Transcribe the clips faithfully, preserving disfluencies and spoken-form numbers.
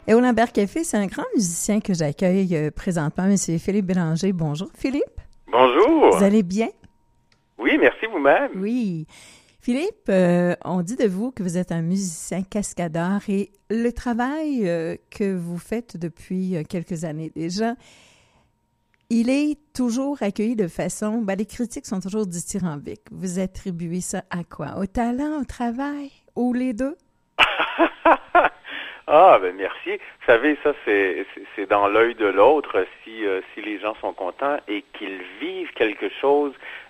Et au Lambert Café, c'est un grand musicien que j'accueille euh, présentement, M. Philippe Bélanger. Bonjour, Philippe. Bonjour. Vous allez bien? Oui, merci vous-même. Oui. Philippe, euh, on dit de vous que vous êtes un musicien cascadeur et le travail euh, que vous faites depuis euh, quelques années déjà, il est toujours accueilli de façon... Ben, les critiques sont toujours dithyrambiques. Vous attribuez ça à quoi? Au talent, au travail, ou les deux? Ah, ben merci. Vous savez, ça, c'est, c'est, c'est dans l'œil de l'autre. Si, euh, si les gens sont contents et qu'ils vivent quelque chose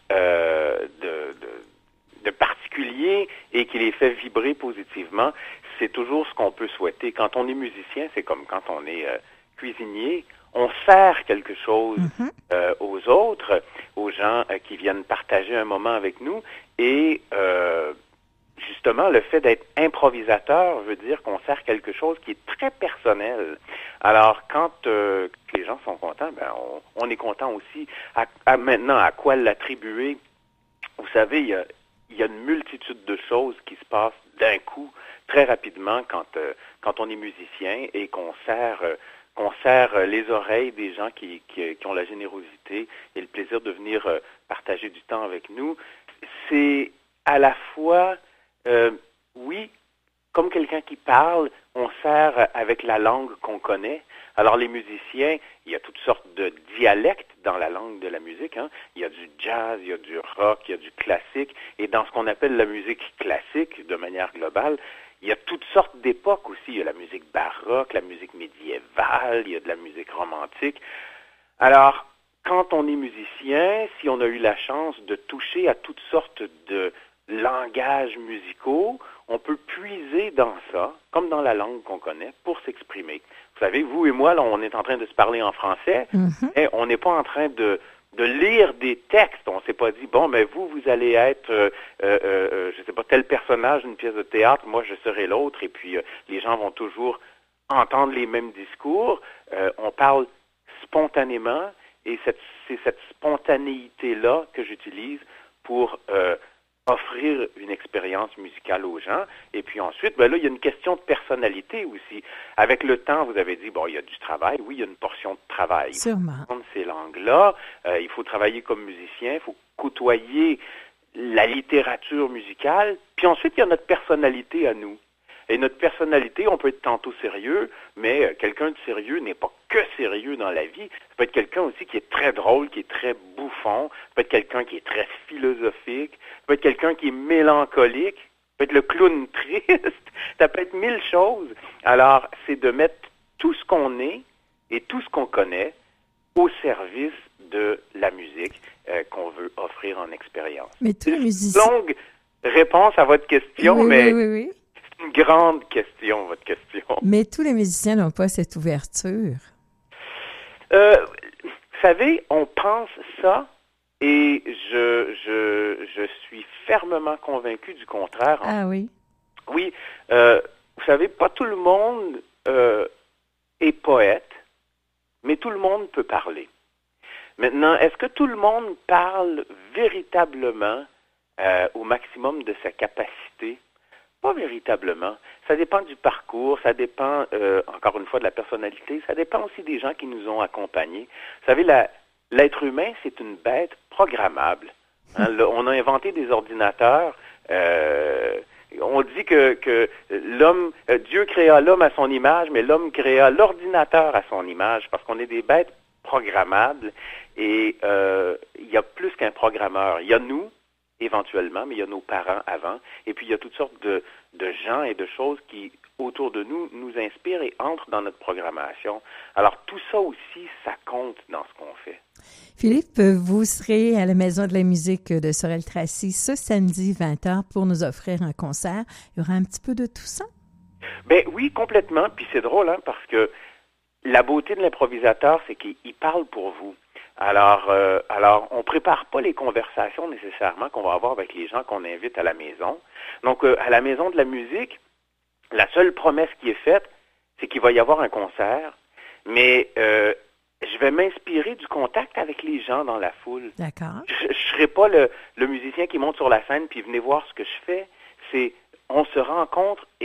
euh, de, de, de particulier et qui les fait vibrer positivement, c'est toujours ce qu'on peut souhaiter. Quand on est musicien, c'est comme quand on est euh, cuisinier. On sert quelque chose mm-hmm. euh, aux autres, aux gens euh, qui viennent partager un moment avec nous. Et euh, justement, le fait d'être improvisateur veut dire qu'on sert quelque chose qui est très personnel. Alors, quand euh, les gens sont contents, ben on, on est content aussi. À, à maintenant, à quoi l'attribuer? Vous savez, il y a, il y a une multitude de choses qui se passent d'un coup, très rapidement, quand, euh, quand on est musicien et qu'on sert... Euh, qu'on serre les oreilles des gens qui, qui, qui ont la générosité et le plaisir de venir euh, partager du temps avec nous. C'est à la fois, euh, oui, comme quelqu'un qui parle, on sert avec la langue qu'on connaît. Alors les musiciens, il y a toutes sortes de dialectes dans la langue de la musique. Hein. Il y a du jazz, il y a du rock, il y a du classique. Et dans ce qu'on appelle la musique classique, de manière globale, il y a toutes sortes d'époques aussi. Il y a la musique baroque, la musique médiévale, il y a de la musique romantique. Alors, quand on est musicien, si on a eu la chance de toucher à toutes sortes de langages musicaux, on peut puiser dans ça, comme dans la langue qu'on connaît, pour s'exprimer. Vous savez, vous et moi, là, on est en train de se parler en français, mm-hmm. et on n'est pas en train de... de lire des textes. On s'est pas dit, bon, mais vous, vous allez être, euh, euh, euh, je sais pas, tel personnage d'une pièce de théâtre, moi, je serai l'autre, et puis euh, les gens vont toujours entendre les mêmes discours. Euh, on parle spontanément, et cette, c'est cette spontanéité-là que j'utilise pour euh, offrir une expérience musicale aux gens. Et puis ensuite, ben là, il y a une question de personnalité aussi. Avec le temps, vous avez dit, bon, il y a du travail. Oui, il y a une portion de travail. Sûrement. Il faut apprendre ces langues-là. Euh, il faut travailler comme musicien. Il faut côtoyer la littérature musicale. Puis ensuite, il y a notre personnalité à nous. Et notre personnalité, on peut être tantôt sérieux, mais euh, quelqu'un de sérieux n'est pas que sérieux dans la vie. Ça peut être quelqu'un aussi qui est très drôle, qui est très bouffon. Ça peut être quelqu'un qui est très philosophique. Ça peut être quelqu'un qui est mélancolique. Ça peut être le clown triste. Ça peut être mille choses. Alors, c'est de mettre tout ce qu'on est et tout ce qu'on connaît au service de la musique euh, qu'on veut offrir en expérience. Mais tous les musiciens... C'est une longue réponse à votre question, oui, mais... Oui, oui, oui. C'est une grande question, votre question. Mais tous les musiciens n'ont pas cette ouverture. Euh, vous savez, on pense ça et je, je, je suis fermement convaincu du contraire. Ah oui? Oui. Euh, vous savez, pas tout le monde euh, est poète, mais tout le monde peut parler. Maintenant, est-ce que tout le monde parle véritablement euh, au maximum de sa capacité? Pas véritablement. Ça dépend du parcours, ça dépend, euh, encore une fois, de la personnalité, ça dépend aussi des gens qui nous ont accompagnés. Vous savez, la, l'être humain, c'est une bête programmable. Hein, là, on a inventé des ordinateurs. Euh, on dit que, que l'homme, euh, Dieu créa l'homme à son image, mais l'homme créa l'ordinateur à son image, parce qu'on est des bêtes programmables. Et euh, il y a plus qu'un programmeur. Il y a nous, éventuellement, mais il y a nos parents avant. Et puis, il y a toutes sortes de, de gens et de choses qui, autour de nous, nous inspirent et entrent dans notre programmation. Alors, tout ça aussi, ça compte dans ce qu'on fait. Philippe, vous serez à la Maison de la musique de Sorel-Tracy ce samedi vingt heures pour nous offrir un concert. Il y aura un petit peu de tout ça? Ben oui, complètement. Puis c'est drôle, hein, parce que la beauté de l'improvisateur, c'est qu'il parle pour vous. Alors, euh, alors, on prépare pas les conversations nécessairement qu'on va avoir avec les gens qu'on invite à la maison. Donc, euh, à la Maison de la musique, la seule promesse qui est faite, c'est qu'il va y avoir un concert, mais euh, je vais m'inspirer du contact avec les gens dans la foule. D'accord. Je, je serai pas le, le musicien qui monte sur la scène puis venez voir ce que je fais. C'est, on se rencontre et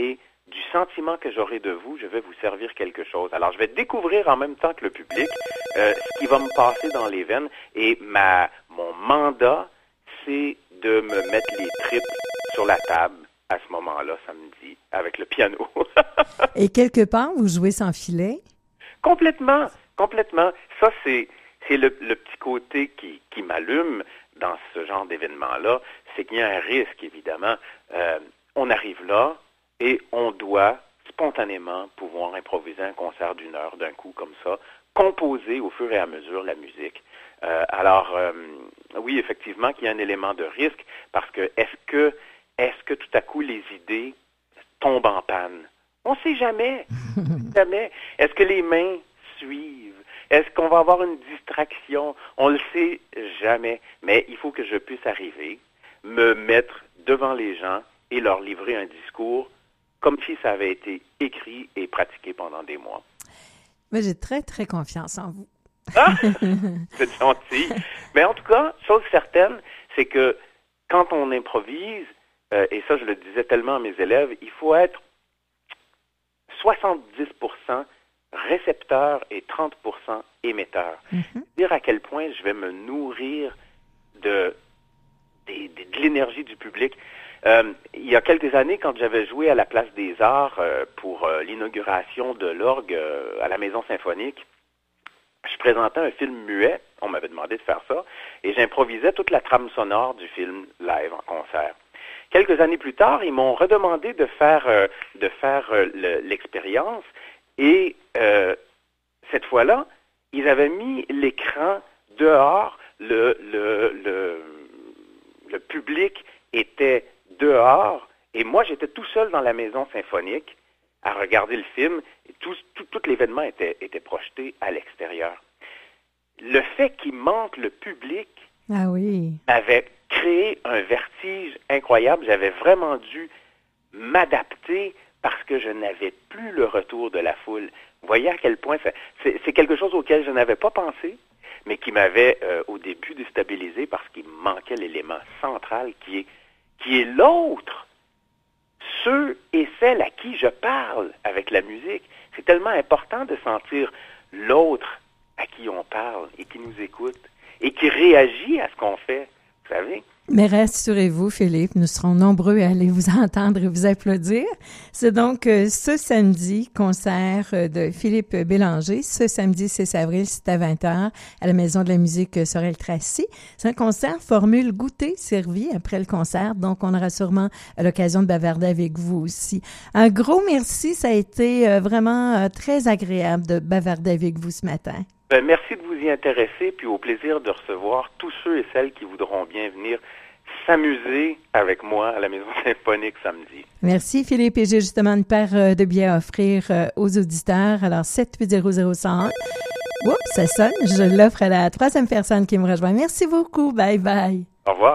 du sentiment que j'aurai de vous, je vais vous servir quelque chose. Alors, je vais découvrir en même temps que le public euh, ce qui va me passer dans les veines. Et ma mon mandat, c'est de me mettre les tripes sur la table à ce moment-là, samedi, avec le piano. Et quelque part, vous jouez sans filet? Complètement, complètement. Ça, c'est c'est le, le petit côté qui, qui m'allume dans ce genre d'événement-là, c'est qu'il y a un risque, évidemment. Euh, on arrive là et on doit spontanément pouvoir improviser un concert d'une heure d'un coup comme ça, composer au fur et à mesure la musique. Euh, alors, euh, oui, effectivement, qu'il y a un élément de risque, parce que est-ce que est-ce que tout à coup les idées tombent en panne? On ne sait jamais. Jamais. Est-ce que les mains suivent? Est-ce qu'on va avoir une distraction? On le sait jamais. Mais il faut que je puisse arriver, me mettre devant les gens et leur livrer un discours comme si ça avait été écrit et pratiqué pendant des mois. Mais j'ai très, très confiance en vous. Ah! C'est gentil. Mais en tout cas, chose certaine, c'est que quand on improvise, euh, et ça je le disais tellement à mes élèves, il faut être soixante-dix pour cent récepteur et trente pour cent émetteur. Mm-hmm. Dire à quel point je vais me nourrir de, de, de, de l'énergie du public. Euh, il y a quelques années, quand j'avais joué à la Place des Arts euh, pour euh, l'inauguration de l'orgue euh, à la Maison Symphonique, je présentais un film muet, on m'avait demandé de faire ça, et j'improvisais toute la trame sonore du film live en concert. Quelques années plus tard, ils m'ont redemandé de faire euh, de faire euh, le, l'expérience, et euh, cette fois-là, ils avaient mis l'écran dehors, le, le, le, le public était dehors, et moi j'étais tout seul dans la Maison Symphonique à regarder le film, et tout, tout, tout l'événement était, était projeté à l'extérieur. Le fait qu'il manque le public ah oui. avait créé un vertige incroyable. J'avais vraiment dû m'adapter parce que je n'avais plus le retour de la foule. Vous voyez à quel point ça, c'est, c'est quelque chose auquel je n'avais pas pensé, mais qui m'avait euh, au début déstabilisé parce qu'il me manquait l'élément central qui est, qui est l'autre. Ceux et celles à qui je parle avec la musique. C'est tellement important de sentir l'autre à qui on parle et qui nous écoute et qui réagit à ce qu'on fait, vous savez. Mais rassurez-vous, Philippe, nous serons nombreux à aller vous entendre et vous applaudir. C'est donc euh, ce samedi, concert euh, de Philippe Bélanger. Ce samedi six avril, c'est à vingt heures, à la Maison de la musique euh, Sorel-Tracy. C'est un concert formule goûter servi après le concert, donc on aura sûrement l'occasion de bavarder avec vous aussi. Un gros merci, ça a été euh, vraiment euh, très agréable de bavarder avec vous ce matin. Ben, merci de vous y intéresser, puis au plaisir de recevoir tous ceux et celles qui voudront bien venir s'amuser avec moi à la Maison Symphonique samedi. Merci Philippe, et j'ai justement une paire de billets à offrir aux auditeurs. Alors sept huit zéro zéro un un. Oups, ça sonne. Je l'offre à la troisième personne qui me rejoint. Merci beaucoup. Bye bye. Au revoir.